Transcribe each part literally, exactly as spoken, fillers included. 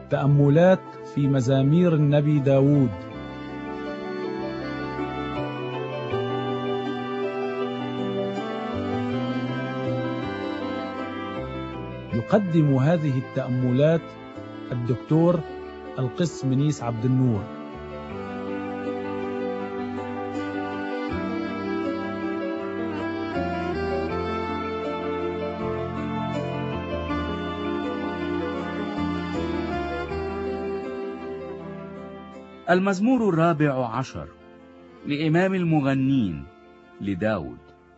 تأملات في مزامير النبي داود. يقدم هذه التأملات الدكتور القس منيس عبد النور. المزمور الرابع عشر لإمام المغنين لداود.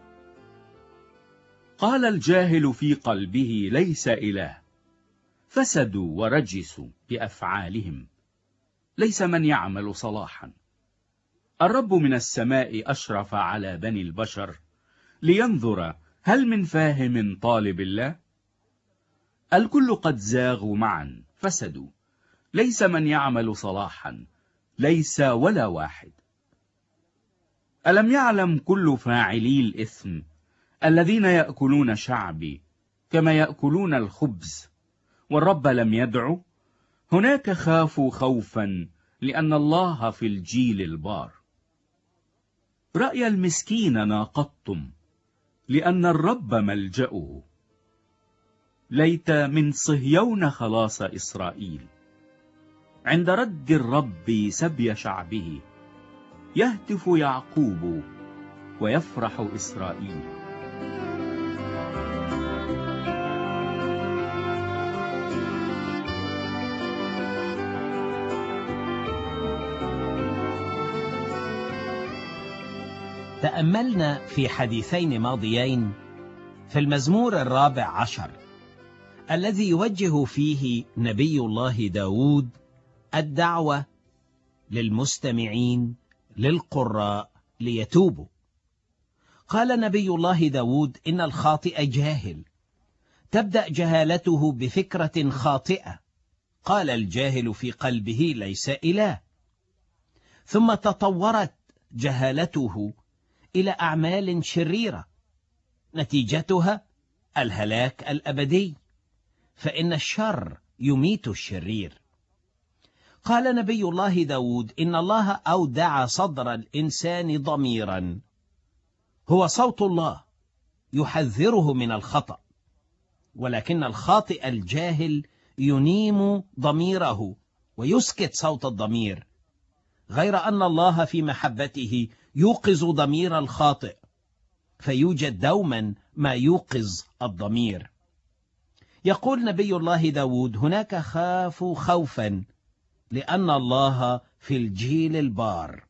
قال الجاهل في قلبه ليس إله، فسدوا ورجسوا بأفعالهم، ليس من يعمل صلاحا. الرب من السماء أشرف على بني البشر لينظر هل من فاهم طالب الله. الكل قد زاغوا معا فسدوا، ليس من يعمل صلاحا، ليس ولا واحد. ألم يعلم كل فاعلي الإثم الذين يأكلون شعبي كما يأكلون الخبز، والرب لم يدعو؟ هناك خافوا خوفا لأن الله في الجيل البار. رأي المسكين ناقضتم لأن الرب ملجأه. ليت من صهيون خلاص إسرائيل، عند رد الرب سبي شعبه، يهتف يعقوب ويفرح إسرائيل. تأملنا في حديثين ماضيين في المزمور الرابع عشر الذي يوجه فيه نبي الله داود الدعوة للمستمعين للقراء ليتوبوا. قال نبي الله داود إن الخاطئ جاهل، تبدأ جهالته بفكرة خاطئة. قال الجاهل في قلبه ليس إله، ثم تطورت جهالته إلى أعمال شريرة نتيجتها الهلاك الأبدي، فإن الشر يميت الشرير. قال نبي الله داود إن الله أودع صدر الإنسان ضميرا، هو صوت الله يحذره من الخطأ، ولكن الخاطئ الجاهل ينيم ضميره ويسكت صوت الضمير، غير أن الله في محبته يوقظ ضمير الخاطئ، فيوجد دوما ما يوقظ الضمير. يقول نبي الله داود هناك خافوا خوفا لأن الله في الجيل البار.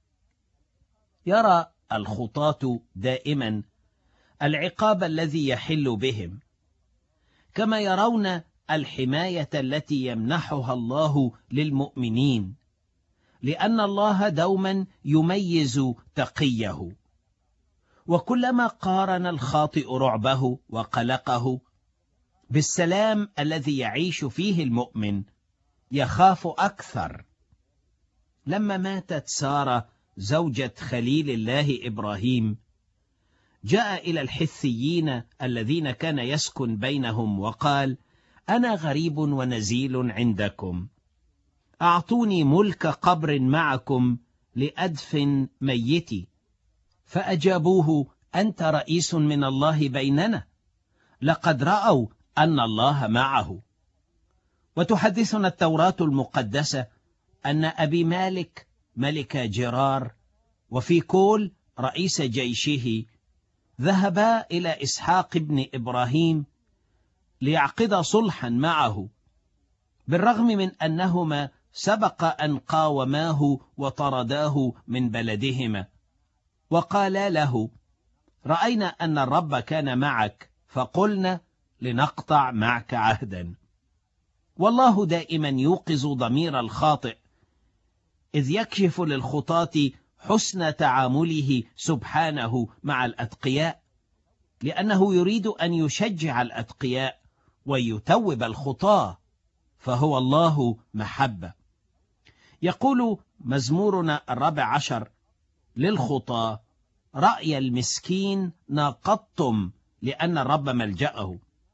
يرى الخطاة دائما العقاب الذي يحل بهم، كما يرون الحماية التي يمنحها الله للمؤمنين، لأن الله دوما يميز تقيه. وكلما قارن الخاطئ رعبه وقلقه بالسلام الذي يعيش فيه المؤمن يخاف أكثر. لما ماتت سارة زوجة خليل الله إبراهيم، جاء إلى الحثيين الذين كان يسكن بينهم وقال: أنا غريب ونزيل عندكم، أعطوني ملك قبر معكم لأدفن ميتي. فأجابوه: أنت رئيس من الله بيننا، لقد رأوا أن الله معه. وتحدثنا التوراة المقدسة أن أبي مالك ملك جرار وفيكول رئيس جيشه ذهبا إلى إسحاق ابن إبراهيم ليعقد صلحا معه، بالرغم من أنهما سبق أن قاوماه وطرداه من بلدهما، وقالا له: رأينا أن الرب كان معك فقلنا لنقطع معك عهدا. والله دائما يوقظ ضمير الخاطئ، إذ يكشف للخطاة حسن تعامله سبحانه مع الأتقياء، لأنه يريد أن يشجع الأتقياء ويتوب الخطاة، فهو الله محبة. يقول مزمورنا الرابع عشر للخطاة: رأي المسكين ناقضتم لأن الرب ملجأه.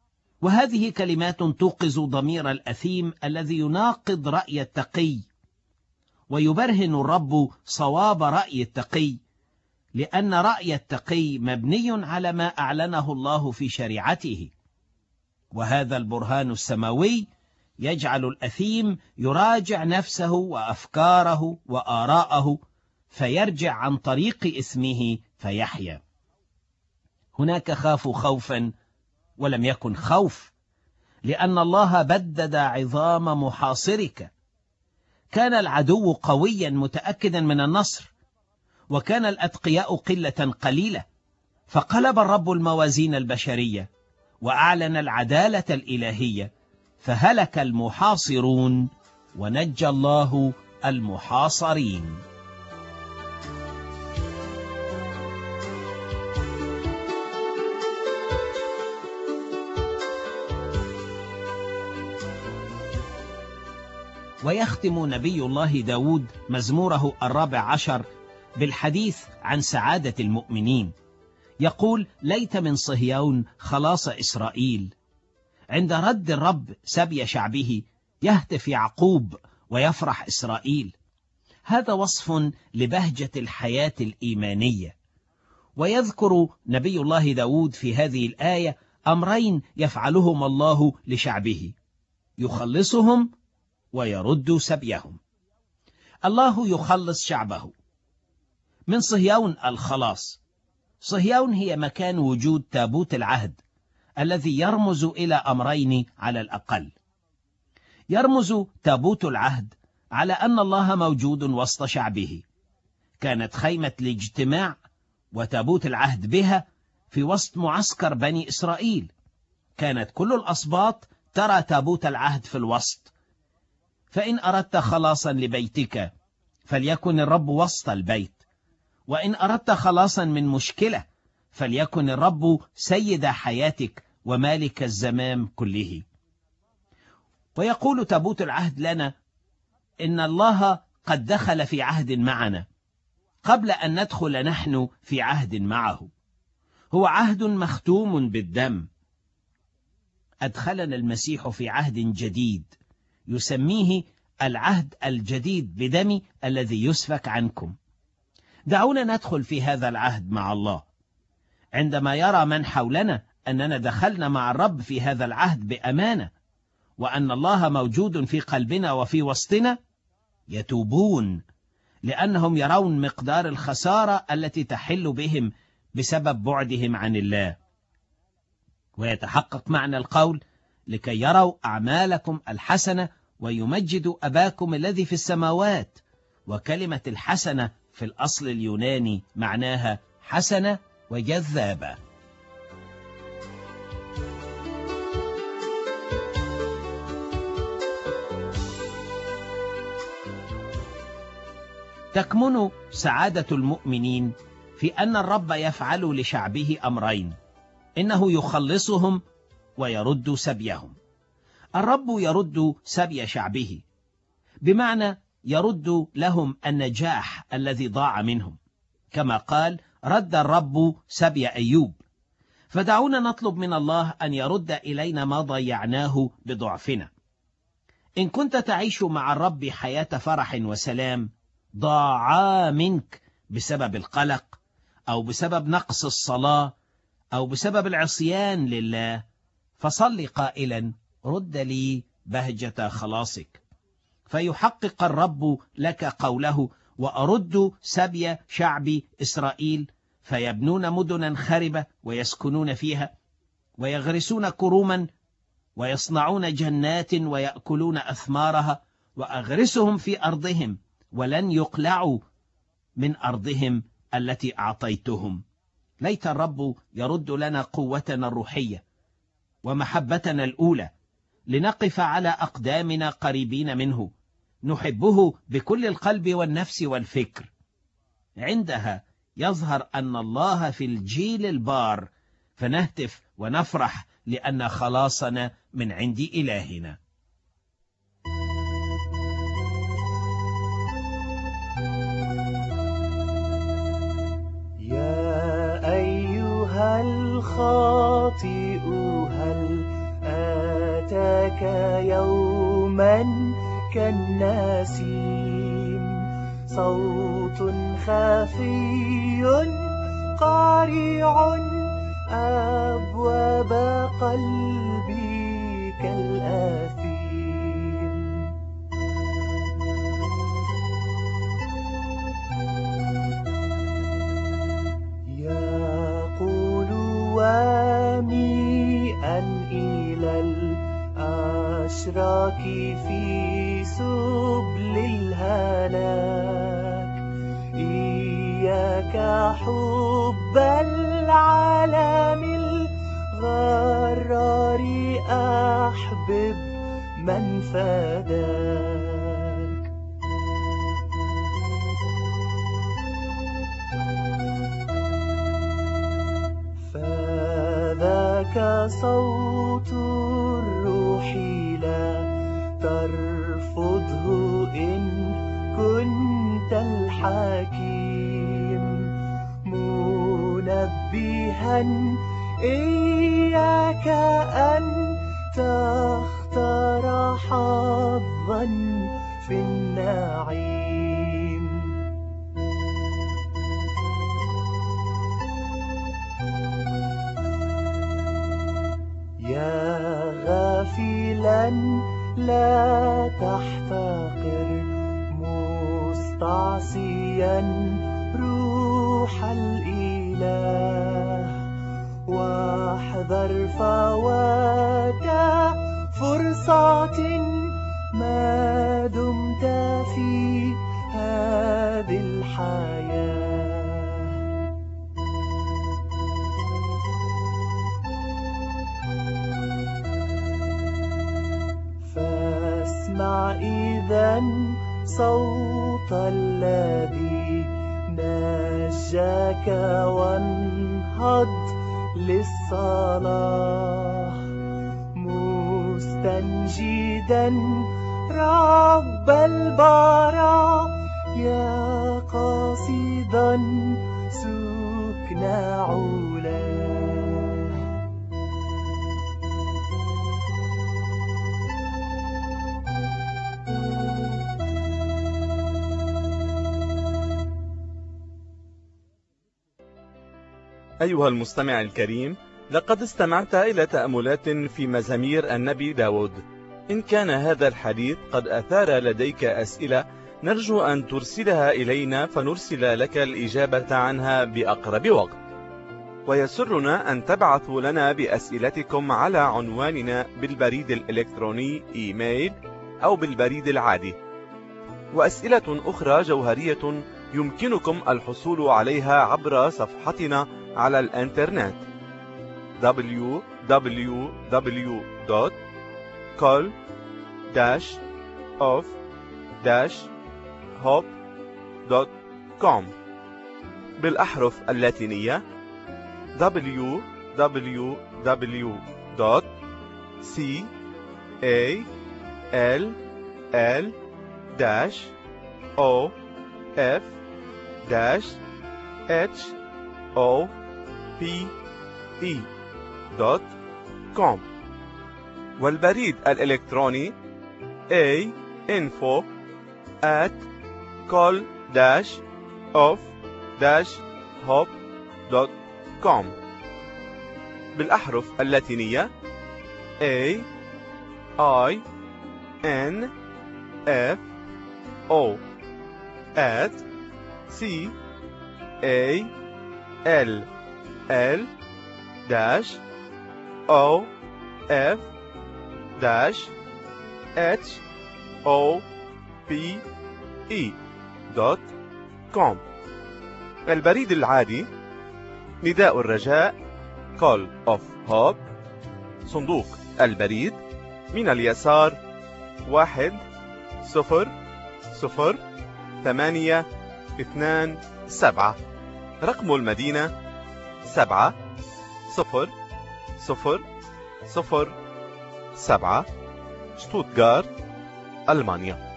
وهذه كلمات توقظ ضمير الأثيم الذي يناقض رأي التقي، ويبرهن الرب صواب رأي التقي، لأن رأي التقي مبني على ما أعلنه الله في شريعته، وهذا البرهان السماوي يجعل الأثيم يراجع نفسه وأفكاره وآراءه فيرجع عن طريق إثمه فيحيا. هناك خافوا خوفا ولم يكن خوف، لأن الله بدد عظام محاصرك. كان العدو قويا متأكدا من النصر، وكان الأتقياء قلة قليلة، فقلب الرب الموازين البشرية وأعلن العدالة الإلهية، فهلك المحاصرون ونجى الله المحاصرين. ويختم نبي الله داود مزموره الرابع عشر بالحديث عن سعادة المؤمنين. يقول: ليت من صهيون خلاص إسرائيل. عند رد الرب سبي شعبه يهتف يعقوب ويفرح إسرائيل. هذا وصف لبهجة الحياة الإيمانية. ويذكر نبي الله داود في هذه الآية أمرين يفعلهما الله لشعبه: يخلصهم ويرد سبيهم. الله يخلص شعبه. من صهيون الخلاص. صهيون هي مكان وجود تابوت العهد الذي يرمز إلى أمرين على الأقل. يرمز تابوت العهد على أن الله موجود وسط شعبه. كانت خيمة الاجتماع وتابوت العهد بها في وسط معسكر بني إسرائيل. كانت كل الأسباط ترى تابوت العهد في الوسط. فإن أردت خلاصا لبيتك فليكن الرب وسط البيت، وإن أردت خلاصا من مشكلة فليكن الرب سيد حياتك ومالك الزمام كله. ويقول تابوت العهد لنا إن الله قد دخل في عهد معنا قبل أن ندخل نحن في عهد معه. هو عهد مختوم بالدم. أدخلنا المسيح في عهد جديد يسميه العهد الجديد بدمي الذي يسفك عنكم. دعونا ندخل في هذا العهد مع الله. عندما يرى من حولنا أننا دخلنا مع الرب في هذا العهد بأمانة، وأن الله موجود في قلبنا وفي وسطنا، يتوبون، لأنهم يرون مقدار الخسارة التي تحل بهم بسبب بعدهم عن الله. ويتحقق معنى القول: لكي يروا أعمالكم الحسنة ويمجدوا أباكم الذي في السماوات. وكلمة الحسنة في الأصل اليوناني معناها حسنة وجذابة. تكمن سعادة المؤمنين في أن الرب يفعل لشعبه أمرين: إنه يخلصهم ويرد سبيهم. الرب يرد سبي شعبه، بمعنى يرد لهم النجاح الذي ضاع منهم، كما قال: رد الرب سبي أيوب. فدعونا نطلب من الله أن يرد إلينا ما ضيعناه بضعفنا. إن كنت تعيش مع الرب حياة فرح وسلام ضاعا منك بسبب القلق أو بسبب نقص الصلاة أو بسبب العصيان لله، فصل قائلا: رد لي بهجة خلاصك. فيحقق الرب لك قوله: وأرد سبي شعبي إسرائيل، فيبنون مدنا خربة ويسكنون فيها، ويغرسون كروما ويصنعون جنات ويأكلون أثمارها، وأغرسهم في أرضهم ولن يقلعوا من أرضهم التي أعطيتهم. ليت الرب يرد لنا قوتنا الروحية ومحبتنا الأولى، لنقف على أقدامنا قريبين منه، نحبه بكل القلب والنفس والفكر. عندها يظهر أن الله في الجيل البار، فنهتف ونفرح لأن خلاصنا من عند إلهنا. يا أيها الخاطئ هل يوما كالنسيم، صوت خفي قارع أبواب قلبي كالآثيم. يقول واميئا إلى الأشراك في سبل الهلاك، إياك حب العالم الغرار، أحبب من فداك. فذاك صوت الروح لا ترفضه إن كنت الحكيم، منبها إياك أن تختار حظا في النعيم. يا غافلا لا تحتقر مستعصيا روح الإله، واحذر فوات فرصة ما دمت في هذه الحياة. فاسمع إذن صوت الذي نجاك وانهض للصلاة، مستنجدا رب البراء، يا قاصدا سكن علاه. أيها المستمع الكريم، لقد استمعت إلى تأملات في مزامير النبي داود. إن كان هذا الحديث قد أثار لديك أسئلة، نرجو أن ترسلها إلينا فنرسل لك الإجابة عنها بأقرب وقت. ويسرنا أن تبعثوا لنا بأسئلتكم على عنواننا بالبريد الإلكتروني إيميل أو بالبريد العادي. وأسئلة أخرى جوهرية يمكنكم الحصول عليها عبر صفحتنا على الإنترنت دبليو دبليو دبليو دوت كول داش أوف داش هوب دوت كوم بالأحرف اللاتينية دبليو دبليو دبليو دوت سي إيه إل إل داش أو إف داش إتش أو بي إي دوت كوم، والبريد الإلكتروني A info at call dash of dash hop دوت كوم بالأحرف اللاتينية A I N F O at C A L L dash O F dash H O P E دوت كوم. البريد العادي نداء الرجاء Call of Hope، صندوق البريد من اليسار واحد صفر صفر ثمانية اثنان سبعة، رقم المدينة سبعة صفر صفر صفر سبعة، شتوتغارت، ألمانيا.